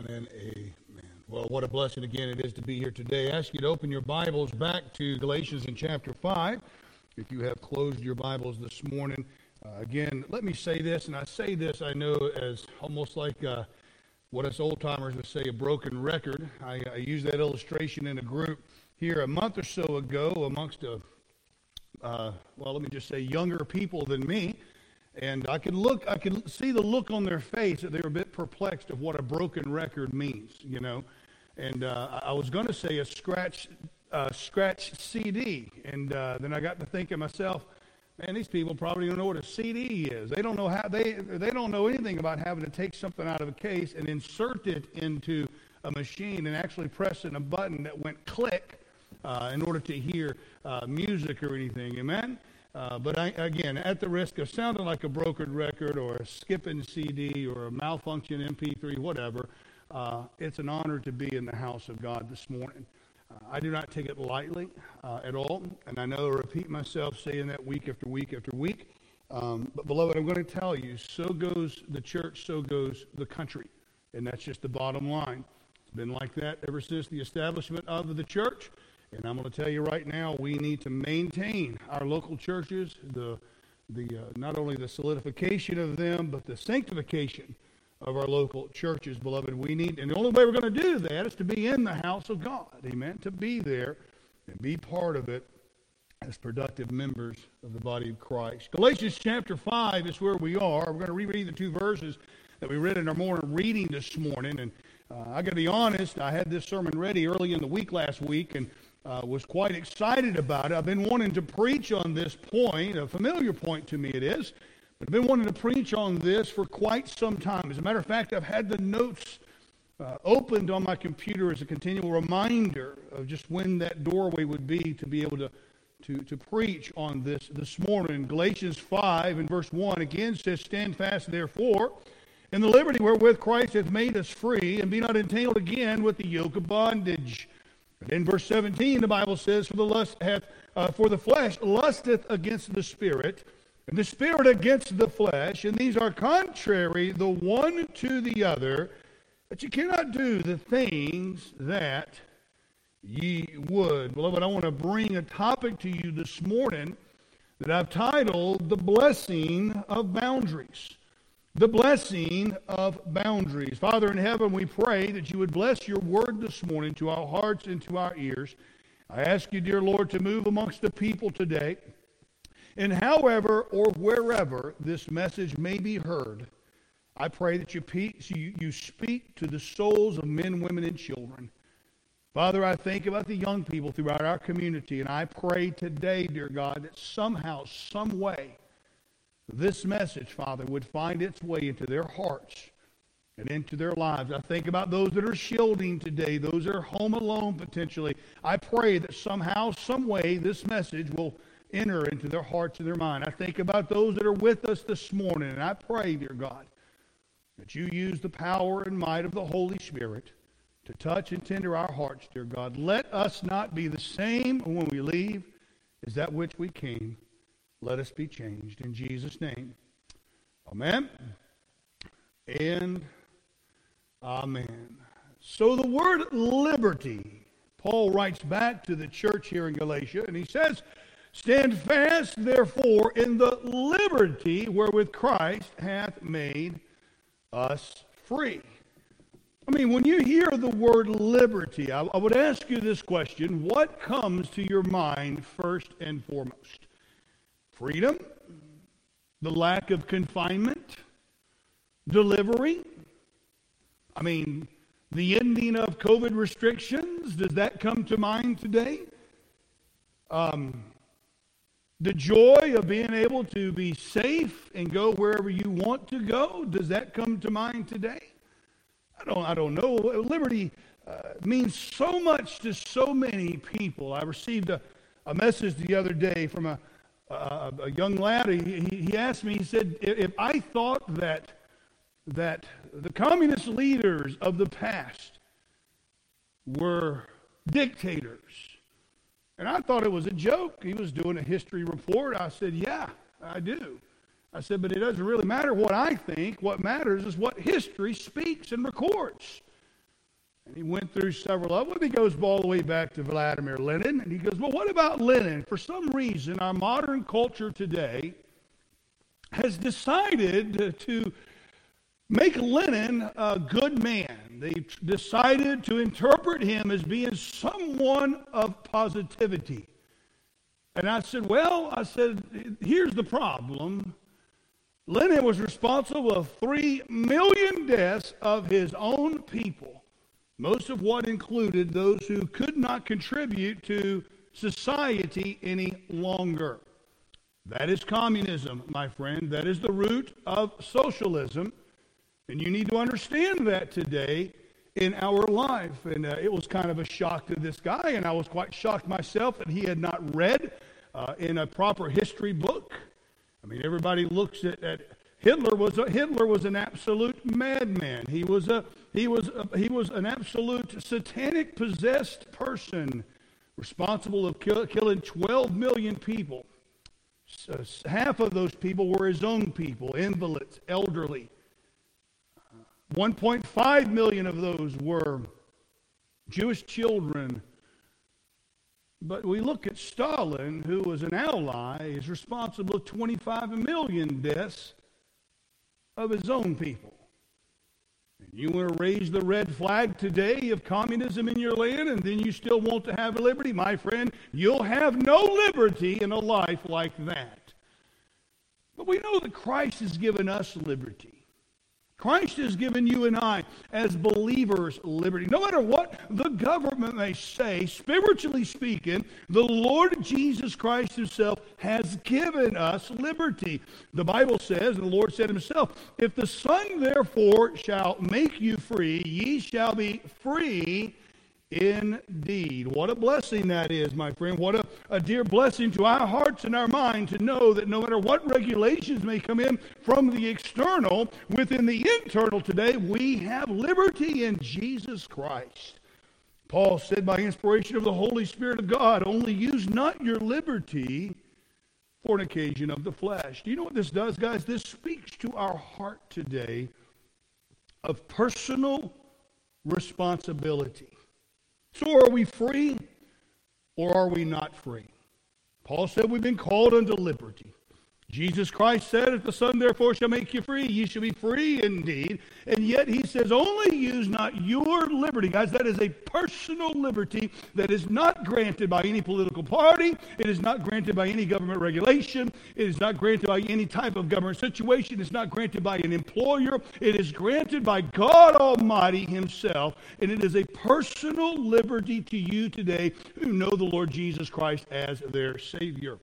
Amen and amen. Well, what a blessing again it is to be here today. I ask you to open your Bibles back to Galatians in chapter 5. If you have closed your Bibles this morning, again, let me say this, and I say this, I know, as almost like what us old-timers would say, a broken record. I used that illustration in a group here a month or so ago amongst let me just say younger people than me. And I could see the look on their face that they were a bit perplexed of what a broken record means, you know. And I was going to say a scratch CD, and then I got to thinking myself, man, these people probably don't know what a CD is. They don't know how they don't know anything about having to take something out of a case and insert it into a machine and actually pressing a button that went click in order to hear music or anything. Amen. But again, at the risk of sounding like a broken record or a skipping CD or a malfunction MP3, whatever, it's an honor to be in the house of God this morning. I do not take it lightly at all, and I know I repeat myself saying that week after week after week. But beloved, I'm going to tell you, so goes the church, so goes the country, and that's just the bottom line. It's been like that ever since the establishment of the church. And I'm going to tell you right now, we need to maintain our local churches, the not only the solidification of them, but the sanctification of our local churches, beloved. We need, and the only way we're going to do that is to be in the house of God, amen, to be there and be part of it as productive members of the body of Christ. Galatians chapter 5 is where we are. We're going to reread the two verses that we read in our morning reading this morning. And I got to be honest, I had this sermon ready early in the week last week, and was quite excited about it. I've been wanting to preach on this point, a familiar point to me it is, but I've been wanting to preach on this for quite some time. As a matter of fact, I've had the notes opened on my computer as a continual reminder of just when that doorway would be to be able to preach on this morning. Galatians 5 and verse 1 again says, "Stand fast therefore in the liberty wherewith Christ hath made us free, and be not entangled again with the yoke of bondage." In verse 17, the Bible says, For the flesh lusteth against the Spirit, and the Spirit against the flesh, and these are contrary the one to the other, that you cannot do the things that ye would. Beloved, I want to bring a topic to you this morning that I've titled, The Blessing of Boundaries. The blessing of boundaries. Father in heaven, we pray that you would bless your word this morning to our hearts and to our ears. I ask you, dear Lord, to move amongst the people today. And however or wherever this message may be heard, I pray that you speak to the souls of men, women, and children. Father, I think about the young people throughout our community, and I pray today, dear God, that somehow, some way, this message, Father, would find its way into their hearts and into their lives. I think about those that are shielding today, those that are home alone potentially. I pray that somehow, some way, this message will enter into their hearts and their mind. I think about those that are with us this morning, and I pray, dear God, that you use the power and might of the Holy Spirit to touch and tender our hearts, dear God. Let us not be the same when we leave as that which we came. Let us be changed in Jesus' name. Amen and amen. So the word liberty, Paul writes back to the church here in Galatia, and he says, "Stand fast, therefore, in the liberty wherewith Christ hath made us free." I mean, when you hear the word liberty, I would ask you this question: what comes to your mind first and foremost? Freedom, the lack of confinement, delivery. I mean, the ending of COVID restrictions, does that come to mind today? The joy of being able to be safe and go wherever you want to go, does that come to mind today? I don't know. Liberty means so much to so many people. I received a message the other day from a young lad. He asked me, he said, if I thought that the communist leaders of the past were dictators, and I thought it was a joke. He was doing a history report. I said, yeah, I do. I said, but it doesn't really matter what I think. What matters is what history speaks and records. And he went through several of them. He goes all the way back to Vladimir Lenin. And he goes, well, what about Lenin? For some reason, our modern culture today has decided to make Lenin a good man. They decided to interpret him as being someone of positivity. And I said, here's the problem. Lenin was responsible for 3 million deaths of his own people, most of what included those who could not contribute to society any longer. That is communism, my friend. That is the root of socialism. And you need to understand that today in our life. And it was kind of a shock to this guy, and I was quite shocked myself that he had not read in a proper history book. I mean, everybody looks at Hitler was an absolute madman. He was an absolute satanic possessed person, responsible of killing 12 million people. Half of those people were his own people, invalids, elderly. 1.5 million of those were Jewish children. But we look at Stalin, who was an ally, is responsible for 25 million deaths of his own people. And you want to raise the red flag today of communism in your land, and then you still want to have liberty? My friend, you'll have no liberty in a life like that. But we know that Christ has given us liberty. Christ has given you and I, as believers, liberty. No matter what the government may say, spiritually speaking, the Lord Jesus Christ himself has given us liberty. The Bible says, and the Lord said himself, if the Son therefore shall make you free, ye shall be free indeed. What a blessing that is, my friend. What a dear blessing to our hearts and our mind to know that no matter what regulations may come in from the external, within the internal today, we have liberty in Jesus Christ. Paul said by inspiration of the Holy Spirit of God, only use not your liberty for an occasion of the flesh. Do you know what this does, guys? This speaks to our heart today of personal responsibility. So are we free or are we not free? Paul said we've been called unto liberty. Jesus Christ said, if the Son therefore shall make you free, ye shall be free indeed. And yet he says, only use not your liberty. Guys, that is a personal liberty that is not granted by any political party. It is not granted by any government regulation. It is not granted by any type of government situation. It's not granted by an employer. It is granted by God Almighty himself. And it is a personal liberty to you today who know the Lord Jesus Christ as their Savior.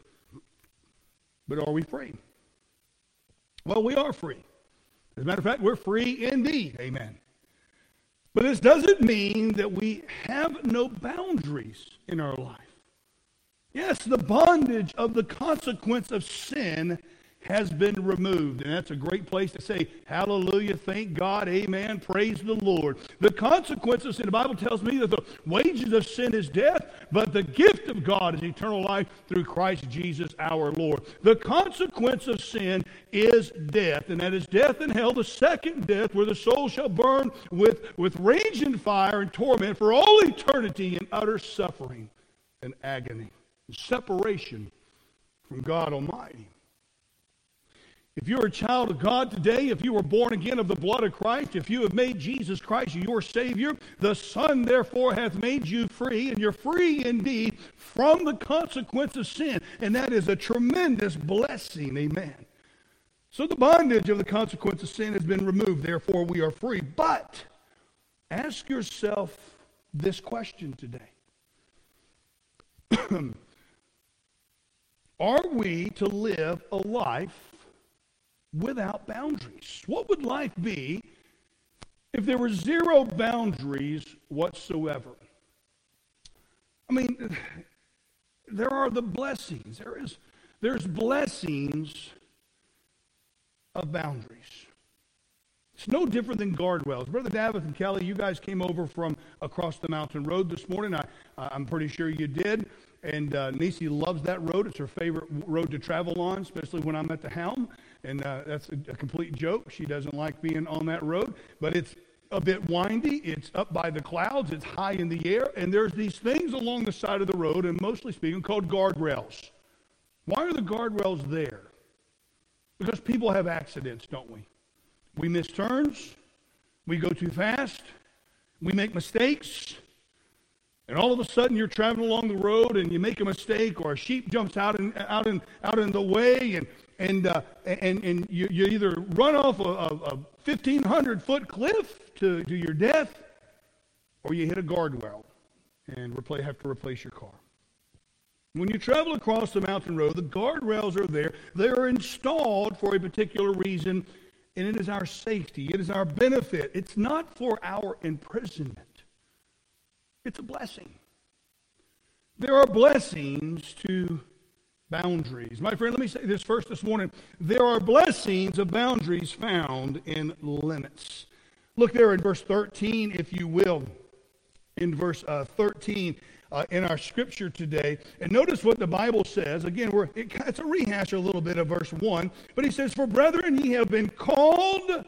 But are we free? Well, we are free. As a matter of fact, we're free indeed. Amen. But this doesn't mean that we have no boundaries in our life. Yes, the bondage of the consequence of sin has been removed. And that's a great place to say, hallelujah, thank God, amen, praise the Lord. The consequence of sin, the Bible tells me that the wages of sin is death, but the gift of God is eternal life through Christ Jesus our Lord. The consequence of sin is death, and that is death in hell, the second death, where the soul shall burn with raging fire and torment for all eternity in utter suffering and agony, separation from God Almighty. If you're a child of God today, if you were born again of the blood of Christ, if you have made Jesus Christ your Savior, the Son therefore hath made you free, and you're free indeed from the consequence of sin. And that is a tremendous blessing, amen. So the bondage of the consequence of sin has been removed, therefore we are free. But ask yourself this question today. Are we to live a life without boundaries? What would life be if there were zero boundaries whatsoever? I mean, there are the blessings. There's blessings of boundaries. It's no different than guardrails. Brother David and Kelly, you guys came over from across the mountain road this morning. I'm pretty sure you did. And Nisi loves that road. It's her favorite road to travel on, especially when I'm at the helm. And that's a complete joke. She doesn't like being on that road. But it's a bit windy, it's up by the clouds, it's high in the air, and there's these things along the side of the road, and mostly speaking, called guardrails. Why are the guardrails there? Because people have accidents, don't we? We miss turns, we go too fast, we make mistakes, and all of a sudden you're traveling along the road and you make a mistake, or a sheep jumps out in the way, and you either run off a 1,500-foot cliff to your death, or you hit a guardrail and have to replace your car. When you travel across the mountain road, the guardrails are there. They are installed for a particular reason, and it is our safety. It is our benefit. It's not for our imprisonment. It's a blessing. There are blessings to boundaries. My friend, let me say this first this morning. There are blessings of boundaries found in limits. Look there in verse 13, if you will. In verse 13 in our scripture today. And notice what the Bible says. Again, it's a rehash a little bit of verse 1. But he says, "For brethren, ye have been called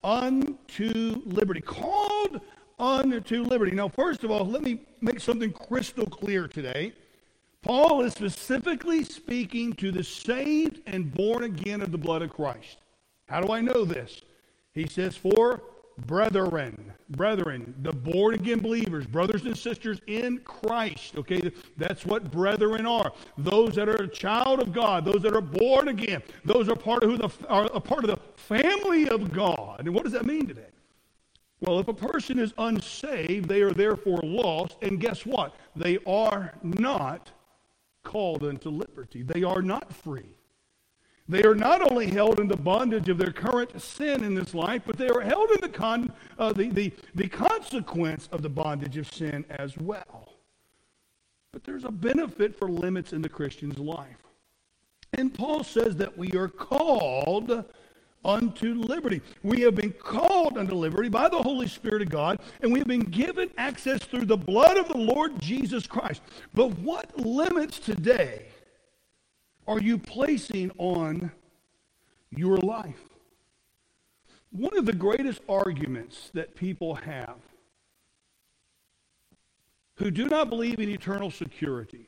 unto liberty." Called unto liberty. Now, first of all, let me make something crystal clear today. Paul is specifically speaking to the saved and born again of the blood of Christ. How do I know this? He says, "For brethren, the born again believers, brothers and sisters in Christ." Okay, that's what brethren are. Those that are a child of God, those that are born again, those are part of a part of the family of God. And what does that mean today? Well, if a person is unsaved, they are therefore lost. And guess what? They are not called unto liberty. They are not free. They are not only held in the bondage of their current sin in this life, but they are held in the consequence of the bondage of sin as well. But there's a benefit for limits in the Christian's life. And Paul says that we are called unto liberty. We have been called unto liberty by the Holy Spirit of God, and we have been given access through the blood of the Lord Jesus Christ. But what limits today are you placing on your life? One of the greatest arguments that people have who do not believe in eternal security,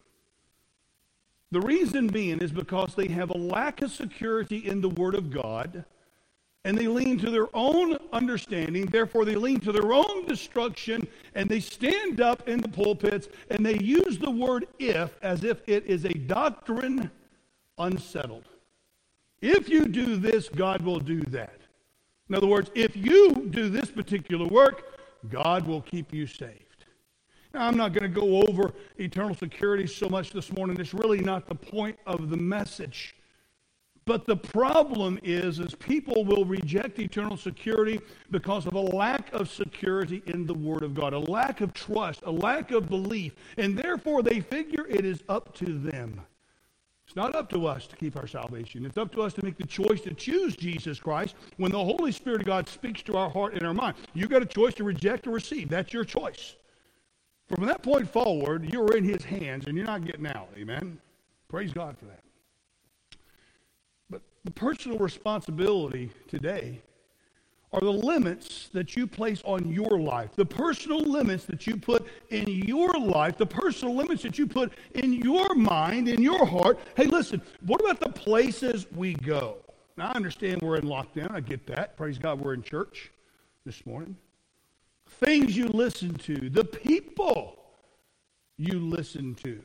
the reason being is because they have a lack of security in the Word of God, and they lean to their own understanding. Therefore, they lean to their own destruction, and they stand up in the pulpits, and they use the word "if" as if it is a doctrine unsettled. If you do this, God will do that. In other words, if you do this particular work, God will keep you saved. Now, I'm not going to go over eternal security so much this morning. It's really not the point of the message. But the problem is people will reject eternal security because of a lack of security in the Word of God, a lack of trust, a lack of belief, and therefore they figure it is up to them. It's not up to us to keep our salvation. It's up to us to make the choice to choose Jesus Christ when the Holy Spirit of God speaks to our heart and our mind. You've got a choice to reject or receive. That's your choice. From that point forward, you're in His hands and you're not getting out. Amen? Praise God for that. But the personal responsibility today are the limits that you place on your life, the personal limits that you put in your life, the personal limits that you put in your mind, in your heart. Hey, listen, what about the places we go? Now, I understand we're in lockdown. I get that. Praise God, we're in church this morning. Things you listen to, the people you listen to.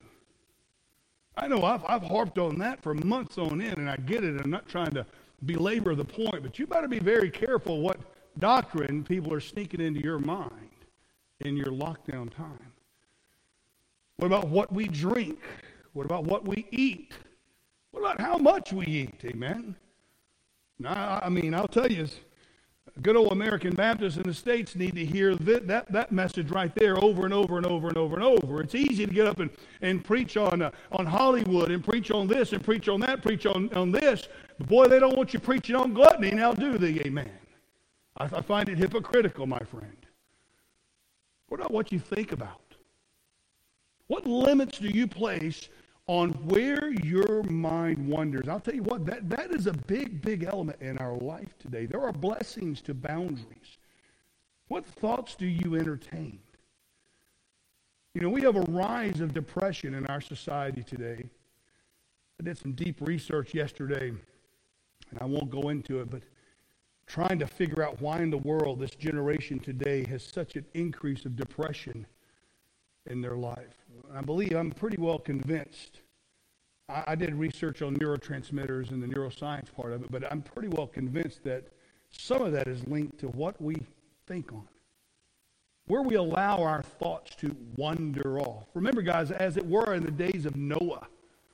I know I've harped on that for months on end, and I get it. I'm not trying to belabor the point, but you better be very careful what doctrine people are sneaking into your mind in your lockdown time. What about what we drink? What about what we eat? What about how much we eat? Amen? Now, I mean, I'll tell you, good old American Baptists in the States need to hear that message right there over and over and over and over and over. It's easy to get up and preach on Hollywood and preach on this and preach on that, preach on this. But boy, they don't want you preaching on gluttony now, do they? Amen. I find it hypocritical, my friend. What about what you think about? What limits do you place on where your mind wanders? I'll tell you what, that is a big, big element in our life today. There are blessings to boundaries. What thoughts do you entertain? You know, we have a rise of depression in our society today. I did some deep research yesterday, and I won't go into it, but trying to figure out why in the world this generation today has such an increase of depression in their life. I'm pretty well convinced. I did research on neurotransmitters and the neuroscience part of it, but I'm pretty well convinced that some of that is linked to what we think on, where we allow our thoughts to wander off. Remember, guys, as it were in the days of Noah,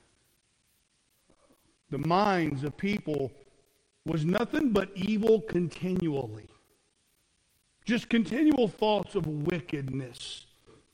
the minds of people was nothing but evil continually. Just continual thoughts of wickedness.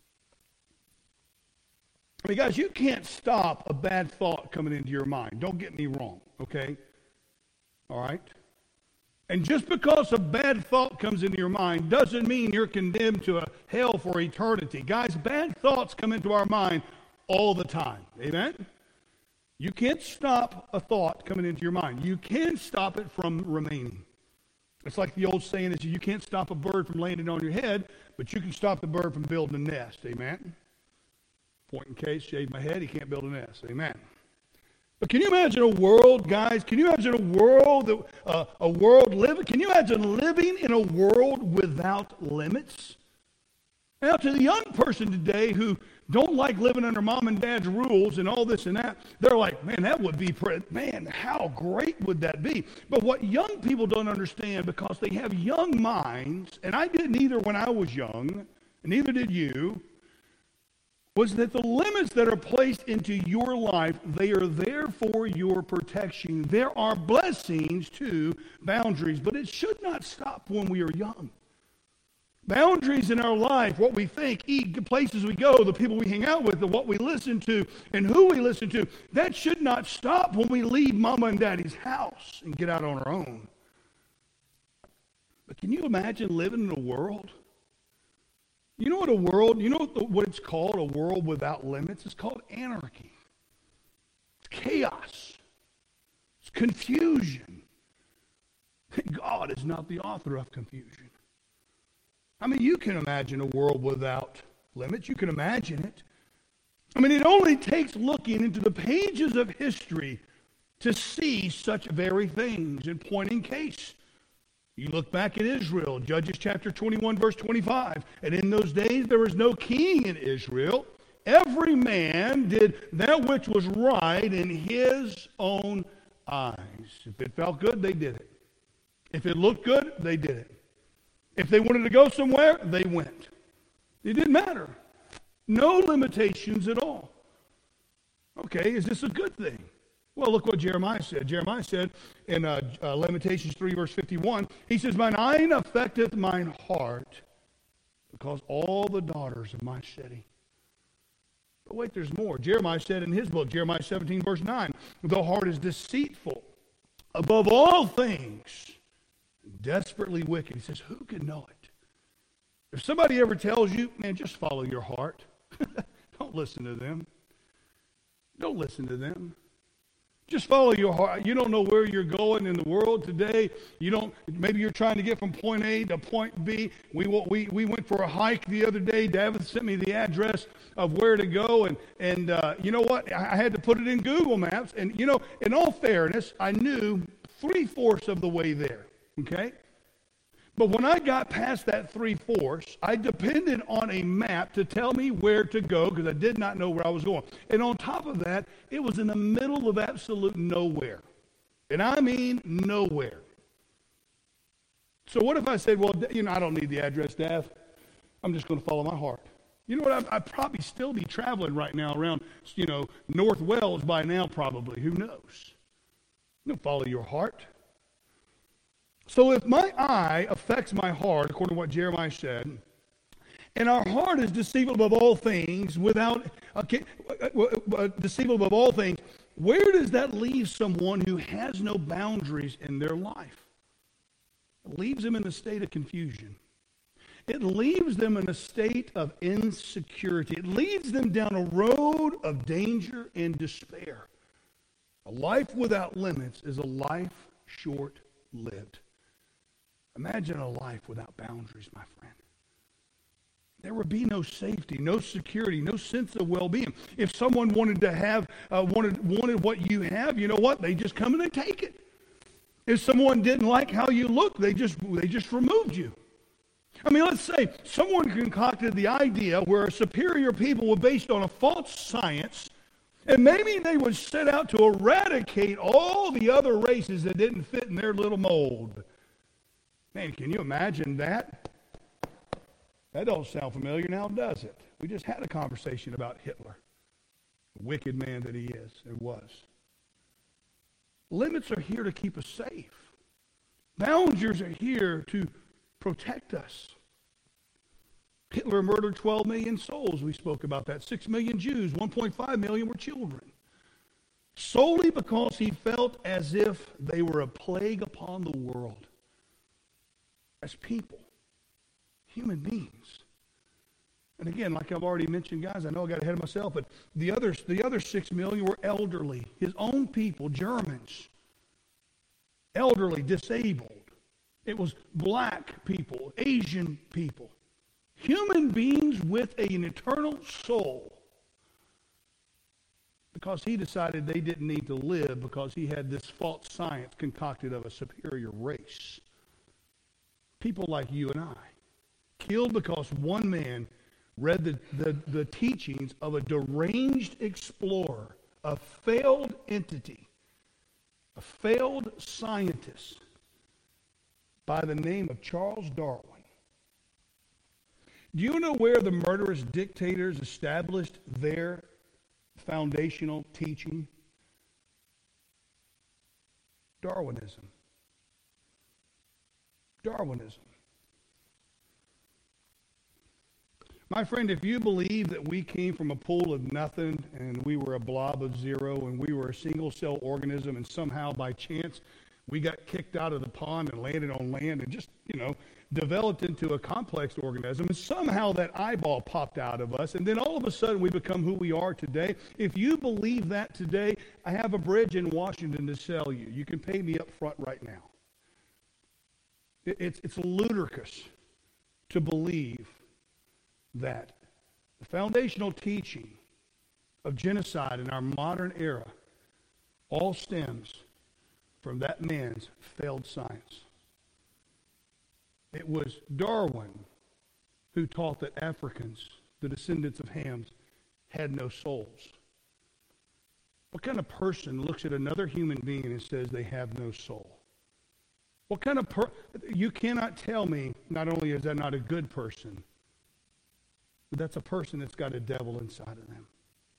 I mean, guys, you can't stop a bad thought coming into your mind. Don't get me wrong, okay? All right? And just because a bad thought comes into your mind doesn't mean you're condemned to a hell for eternity. Guys, bad thoughts come into our mind all the time. Amen? You can't stop a thought coming into your mind. You can stop it from remaining. It's like the old saying is you can't stop a bird from landing on your head, but you can stop the bird from building a nest. Amen? Point in case, shave my head, he can't build a nest. Amen. But can you imagine a world, guys? Can you imagine a world can you imagine living in a world without limits? Now, to the young person today who don't like living under mom and dad's rules and all this and that, they're like, man, that would be, how great would that be? But what young people don't understand, because they have young minds, and I didn't either when I was young, and neither did you, was that the limits that are placed into your life, they are there for your protection. There are blessings to boundaries, but it should not stop when we are young. Boundaries in our life, what we think, eat, the places we go, the people we hang out with, what we listen to, and who we listen to, that should not stop when we leave mama and daddy's house and get out on our own. But can you imagine living in a world? You know what it's called, a world without limits? It's called anarchy. It's chaos. It's confusion. God is not the author of confusion. I mean, you can imagine a world without limits. You can imagine it. I mean, it only takes looking into the pages of history to see such very things. In point in case, you look back at Israel, Judges chapter 21, verse 25. And in those days there was no king in Israel. Every man did that which was right in his own eyes. If it felt good, they did it. If it looked good, they did it. If they wanted to go somewhere, they went. It didn't matter. No limitations at all. Okay, is this a good thing? Well, look what Jeremiah said. Jeremiah said in Lamentations 3, verse 51, he says, mine eye affecteth mine heart, because all the daughters of my city. But wait, there's more. Jeremiah said in his book, Jeremiah 17, verse 9, the heart is deceitful above all things, desperately wicked. He says, who can know it? If somebody ever tells you, man, just follow your heart, don't listen to them. Don't listen to them. Just follow your heart. You don't know where you're going in the world today. Maybe you're trying to get from point A to point B. We went for a hike the other day. David sent me the address of where to go, and you know what? I had to put it in Google Maps, and in all fairness, I knew 3/4 of the way there. Okay? But when I got past that 3/4, I depended on a map to tell me where to go, because I did not know where I was going. And on top of that, it was in the middle of absolute nowhere. And I mean nowhere. So what if I said, well, I don't need the address, Dad. I'm just going to follow my heart. You know what? I'd probably still be traveling right now around, North Wales by now probably. Who knows? Follow your heart. So if my eye affects my heart, according to what Jeremiah said, and our heart is deceitful above all things, deceitful above all things, where does that leave someone who has no boundaries in their life? It leaves them in a state of confusion. It leaves them in a state of insecurity. It leads them down a road of danger and despair. A life without limits is a life short-lived. Imagine a life without boundaries, my friend. There would be no safety, no security, no sense of well-being. If someone wanted to have, wanted what you have, you know what? They just come and they take it. If someone didn't like how you look, they just removed you. I mean, let's say someone concocted the idea where a superior people were based on a false science, and maybe they would set out to eradicate all the other races that didn't fit in their little mold. Man, can you imagine that? That don't sound familiar now, does it? We just had a conversation about Hitler, the wicked man that he is and was. Limits are here to keep us safe. Boundaries are here to protect us. Hitler murdered 12 million souls. We spoke about that. 6 million Jews, 1.5 million were children. Solely because he felt as if they were a plague upon the world. As people, human beings. And again, like I've already mentioned, guys, I know I got ahead of myself, but the other 6 million were elderly. His own people, Germans. Elderly, disabled. It was black people, Asian people. Human beings with an eternal soul. Because he decided they didn't need to live because he had this false science concocted of a superior race. People like you and I. Killed because one man read the teachings of a deranged explorer, a failed entity, a failed scientist by the name of Charles Darwin. Do you know where the murderous dictators established their foundational teaching? Darwinism. Darwinism. My friend, if you believe that we came from a pool of nothing and we were a blob of zero and we were a single-cell organism and somehow by chance we got kicked out of the pond and landed on land and just, developed into a complex organism and somehow that eyeball popped out of us and then all of a sudden we become who we are today, if you believe that today, I have a bridge in Washington to sell you. You can pay me up front right now. It's ludicrous to believe that the foundational teaching of genocide in our modern era all stems from that man's failed science. It was Darwin who taught that Africans, the descendants of Ham, had no souls. What kind of person looks at another human being and says they have no soul? What kind of you cannot tell me, not only is that not a good person, but that's a person that's got a devil inside of them.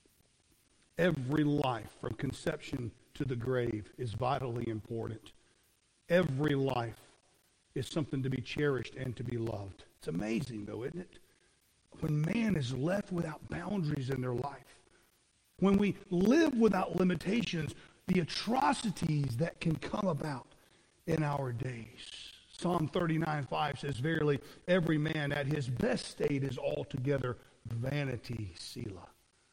Every life from conception to the grave is vitally important. Every life is something to be cherished and to be loved. It's amazing though, isn't it? When man is left without boundaries in their life, when we live without limitations, the atrocities that can come about in our days. Psalm 39:5 says, verily, every man at his best state is altogether vanity, Selah.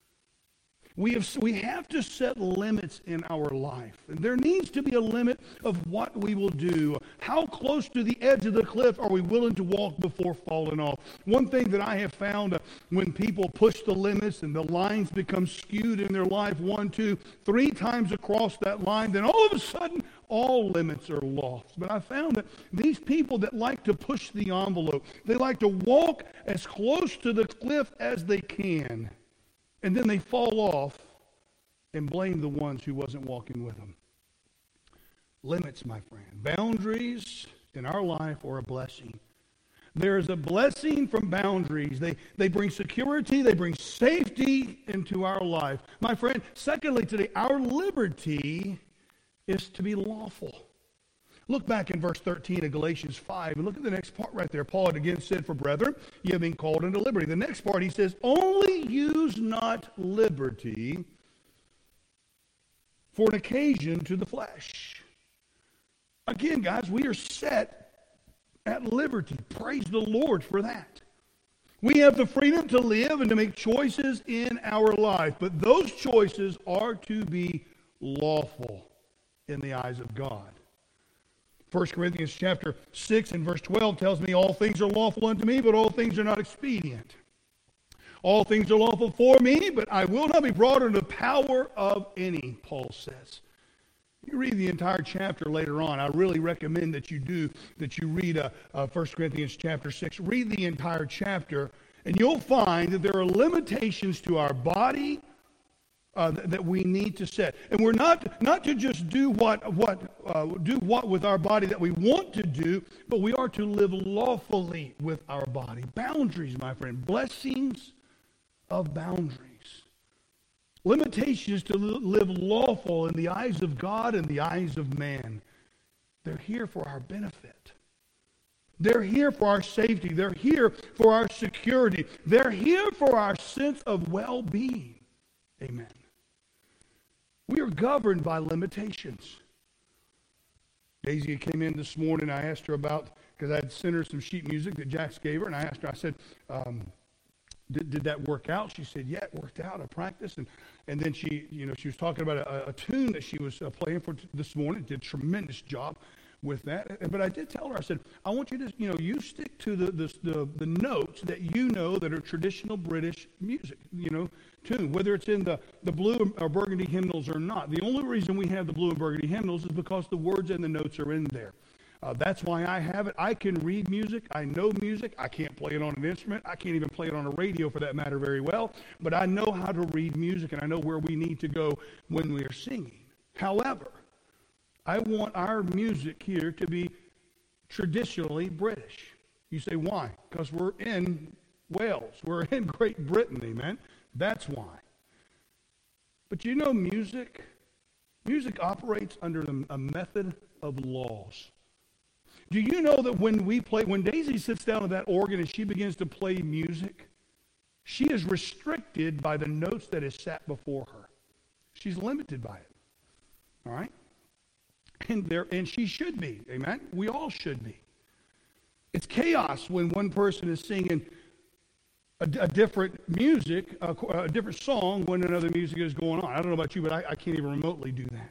We have to set limits in our life. And there needs to be a limit of what we will do. How close to the edge of the cliff are we willing to walk before falling off? One thing that I have found when people push the limits and the lines become skewed in their life 1, 2, 3 times across that line, then all of a sudden all limits are lost. But I found that these people that like to push the envelope, they like to walk as close to the cliff as they can. And then they fall off and blame the ones who wasn't walking with them. Limits, my friend. Boundaries in our life are a blessing. There is a blessing from boundaries. They bring security, they bring safety into our life. My friend, secondly today, our liberty is to be lawful. Look back in verse 13 of Galatians 5 and look at the next part right there. Paul had again said, for brethren, you have been called into liberty. The next part he says, only use not liberty for an occasion to the flesh. Again, guys, we are set at liberty. Praise the Lord for that. We have the freedom to live and to make choices in our life, but those choices are to be lawful in the eyes of God. 1 Corinthians chapter 6 and verse 12 tells me all things are lawful unto me, but all things are not expedient. All things are lawful for me, but I will not be brought under the power of any, Paul says. You read the entire chapter later on. I really recommend that you read 1 Corinthians chapter 6. Read the entire chapter, and you'll find that there are limitations to our body that we need to set. And we're not to just do what with our body that we want to do, but we are to live lawfully with our body. Boundaries, my friend. Blessings of boundaries. Limitations to live lawful in the eyes of God and the eyes of man. They're here for our benefit. They're here for our safety. They're here for our security. They're here for our sense of well-being. Amen. We are governed by limitations. Daisy came in this morning. I asked her about, because I had sent her some sheet music that Jax gave her, and I asked her, I said, did that work out? She said, yeah, it worked out. I practiced. And then she was talking about a tune that she was playing for this morning. Did a tremendous job with that. But I did tell her, I said, I want you to, you stick to the notes that that are traditional British music, tune, whether it's in the blue or burgundy hymnals or not. The only reason we have the blue and burgundy hymnals is because the words and the notes are in there. That's why I have it. I can read music. I know music. I can't play it on an instrument. I can't even play it on a radio for that matter very well. But I know how to read music, and I know where we need to go when we are singing. However, I want our music here to be traditionally British. You say, why? Because we're in Wales. We're in Great Britain, amen? That's why. But music operates under a method of laws. Do you know that when Daisy sits down at that organ and she begins to play music, she is restricted by the notes that is sat before her. She's limited by it. All right? And she should be, amen? We all should be. It's chaos when one person is singing a different music, a different song when another music is going on. I don't know about you, but I can't even remotely do that.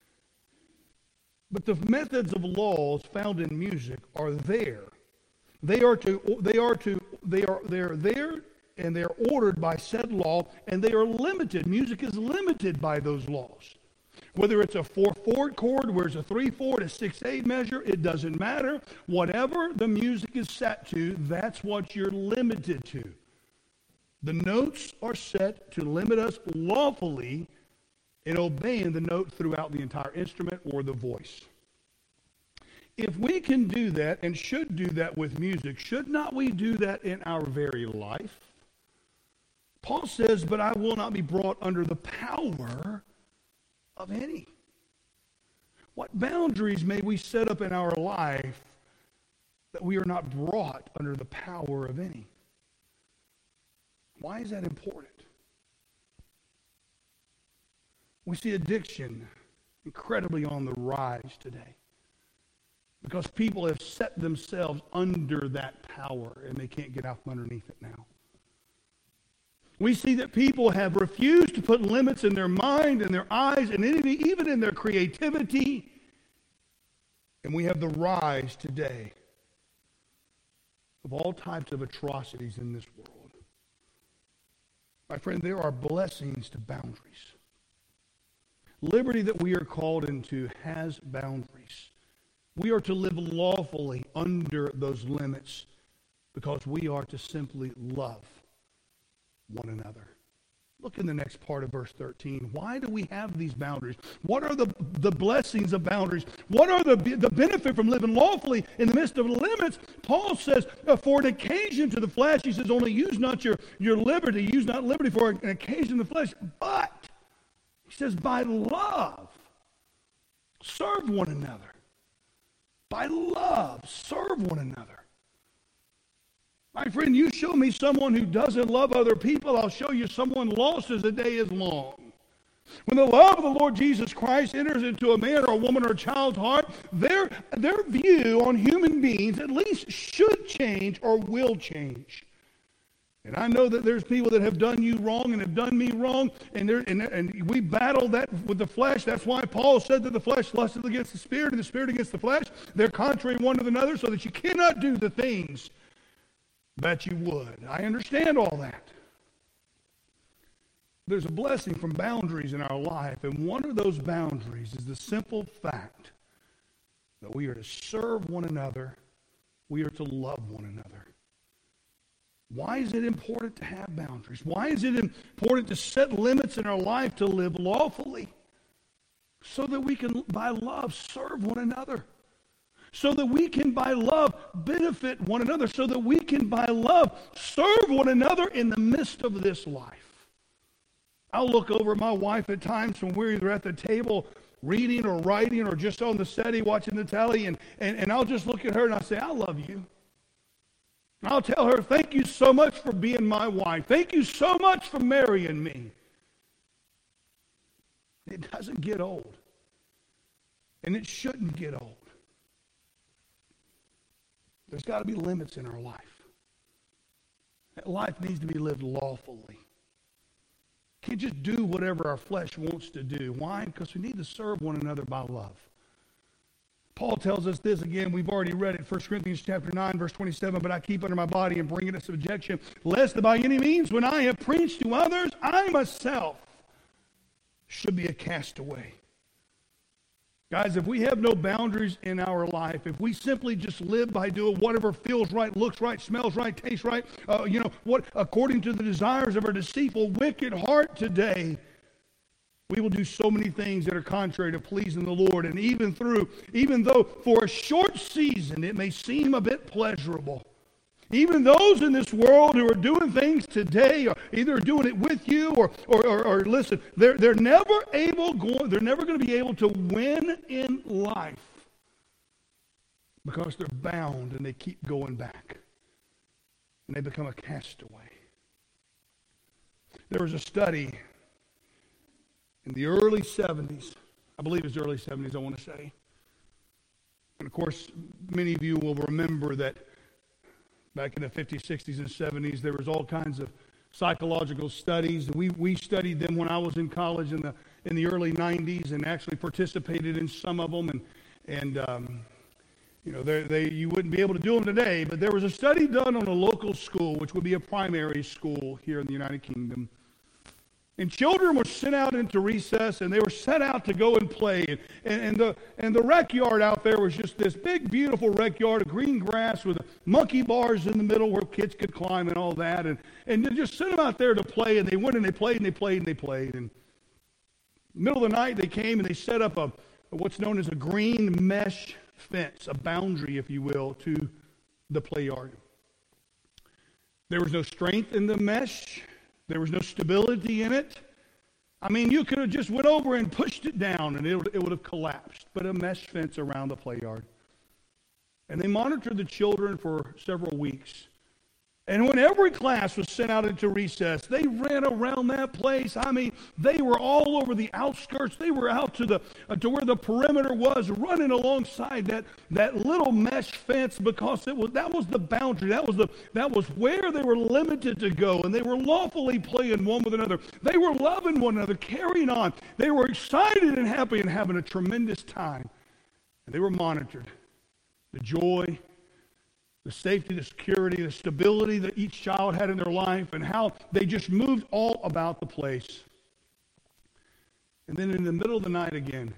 But the methods of laws found in music are there. They are there, and they are ordered by said law, and they are limited. Music is limited by those laws. Whether it's a 4/4 chord, where it's a 3/4, a 6/8 measure, it doesn't matter. Whatever the music is set to, that's what you're limited to. The notes are set to limit us lawfully in obeying the note throughout the entire instrument or the voice. If we can do that and should do that with music, should not we do that in our very life? Paul says, but I will not be brought under the power of any. What boundaries may we set up in our life that we are not brought under the power of any? Why is that important? We see addiction incredibly on the rise today because people have set themselves under that power and they can't get out from underneath it now. We see that people have refused to put limits in their mind and their eyes and even in their creativity. And we have the rise today of all types of atrocities in this world. My friend, there are blessings to boundaries. Liberty that we are called into has boundaries. We are to live lawfully under those limits because we are to simply love one another. Look in the next part of verse 13. Why do we have these boundaries? What are the blessings of boundaries? What are the benefit from living lawfully in the midst of limits? Paul says, for an occasion to the flesh, he says, only use not your liberty. Use not liberty for an occasion to the flesh. But, he says, by love, serve one another. By love, serve one another. My friend, you show me someone who doesn't love other people, I'll show you someone lost as the day is long. When the love of the Lord Jesus Christ enters into a man or a woman or a child's heart, their view on human beings at least should change or will change. And I know that there's people that have done you wrong and have done me wrong, and we battle that with the flesh. That's why Paul said that the flesh lusteth against the Spirit, and the Spirit against the flesh. They're contrary one to another, so that you cannot do the things that you would. I understand all that. There's a blessing from boundaries in our life, and one of those boundaries is the simple fact that we are to serve one another, we are to love one another. Why is it important to have boundaries? Why is it important to set limits in our life to live lawfully? So that we can, by love, serve one another. So that we can, by love, benefit one another. So that we can, by love, serve one another in the midst of this life. I'll look over at my wife at times when we're either at the table reading or writing or just on the settee watching the telly, and I'll just look at her and I'll say, I love you. I'll tell her, thank you so much for being my wife. Thank you so much for marrying me. It doesn't get old. And it shouldn't get old. There's got to be limits in our life. That life needs to be lived lawfully. Can't just do whatever our flesh wants to do. Why? Because we need to serve one another by love. Paul tells us this again. We've already read it, 1 Corinthians chapter 9, verse 27. But I keep under my body and bring it to subjection, lest that by any means, when I have preached to others, I myself should be a castaway. Guys, if we have no boundaries in our life, if we simply just live by doing whatever feels right, looks right, smells right, tastes right, what according to the desires of our deceitful, wicked heart today, we will do so many things that are contrary to pleasing the Lord. And even though for a short season it may seem a bit pleasurable, even those in this world who are doing things today, or either doing it with you, or listen, they're never going to be able to win in life because they're bound and they keep going back and they become a castaway. There was a study in the early 70s, I believe it's the early 70s, I want to say. And of course, many of you will remember that back in the 50s, 60s, and 70s, there was all kinds of psychological studies. We studied them when I was in college in the early 90s and actually participated in some of them. You wouldn't be able to do them today, but there was a study done on a local school, which would be a primary school here in the United Kingdom. And children were sent out into recess, and they were set out to go and play. And the rec yard out there was just this big, beautiful rec yard of green grass with monkey bars in the middle where kids could climb and all that. And they just sent them out there to play, and they went and they played and they played and they played. And in the middle of the night, they came and they set up what's known as a green mesh fence, a boundary, if you will, to the play yard. There was no strength in the mesh. There was no stability in it. I mean, you could have just went over and pushed it down and it would have collapsed. But a mesh fence around the play yard. And they monitored the children for several weeks. And when every class was sent out into recess, they ran around that place. I mean, they were all over the outskirts. They were out to where the perimeter was, running alongside that little mesh fence, because that was the boundary. That was where they were limited to go, and they were lawfully playing one with another. They were loving one another, carrying on. They were excited and happy and having a tremendous time. And they were monitored. The joy, the safety, the security, the stability that each child had in their life, and how they just moved all about the place. And then in the middle of the night again,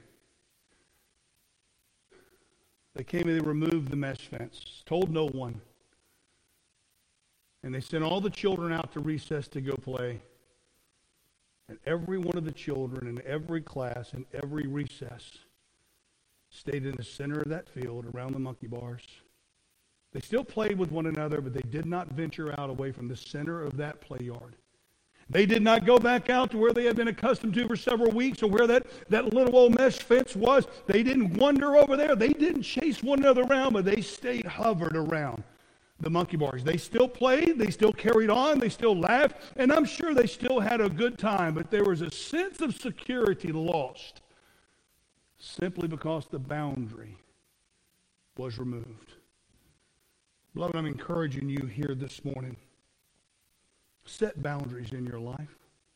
they came and they removed the mesh fence, told no one. And they sent all the children out to recess to go play. And every one of the children in every class, in every recess, stayed in the center of that field around the monkey bars. They still played with one another, but they did not venture out away from the center of that play yard. They did not go back out to where they had been accustomed to for several weeks, or where that little old mesh fence was. They didn't wander over there. They didn't chase one another around, but they stayed hovered around the monkey bars. They still played. They still carried on. They still laughed. And I'm sure they still had a good time, but there was a sense of security lost simply because the boundary was removed. Beloved, I'm encouraging you here this morning Set boundaries in your life.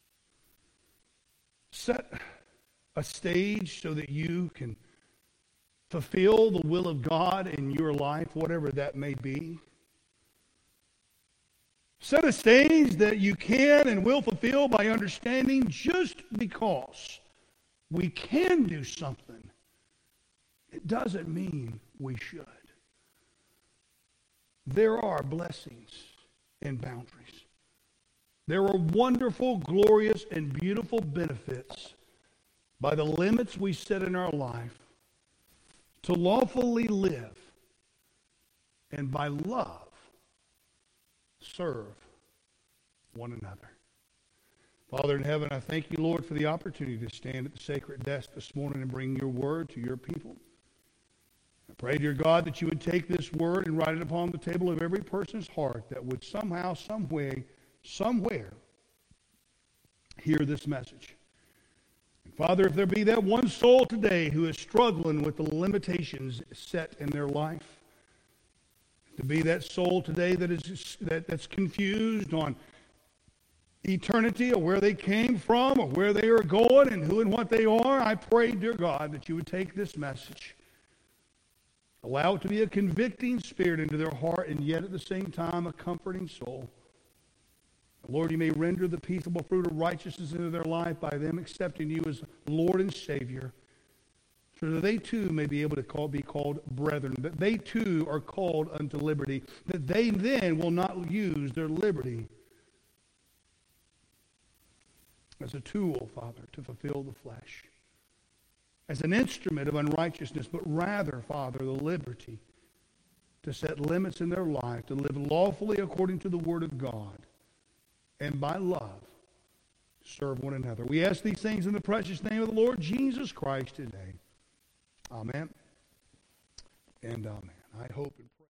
Set a stage so that you can fulfill the will of God in your life, whatever that may be. Set a stage that you can and will fulfill by understanding just because we can do something, it doesn't mean we should. There are blessings in boundaries. There are wonderful, glorious, and beautiful benefits by the limits we set in our life to lawfully live and by love serve one another. Father in heaven, I thank you, Lord, for the opportunity to stand at the sacred desk this morning and bring your word to your people. I pray, dear God, that you would take this word and write it upon the table of every person's heart that would somehow, some way, somewhere hear this message. And Father, if there be that one soul today who is struggling with the limitations set in their life, to be that soul today that's confused on eternity or where they came from or where they are going and who and what they are, I pray, dear God, that you would take this message, allow it to be a convicting spirit into their heart, and yet at the same time a comforting soul. Lord, you may render the peaceable fruit of righteousness into their life by them accepting you as Lord and Savior, so that they too may be able to be called brethren, that they too are called unto liberty, that they then will not use their liberty as a tool, Father, to fulfill the flesh, as an instrument of unrighteousness, but rather, Father, the liberty to set limits in their life, to live lawfully according to the Word of God, and by love serve one another. We ask these things in the precious name of the Lord Jesus Christ today. Amen and amen. I hope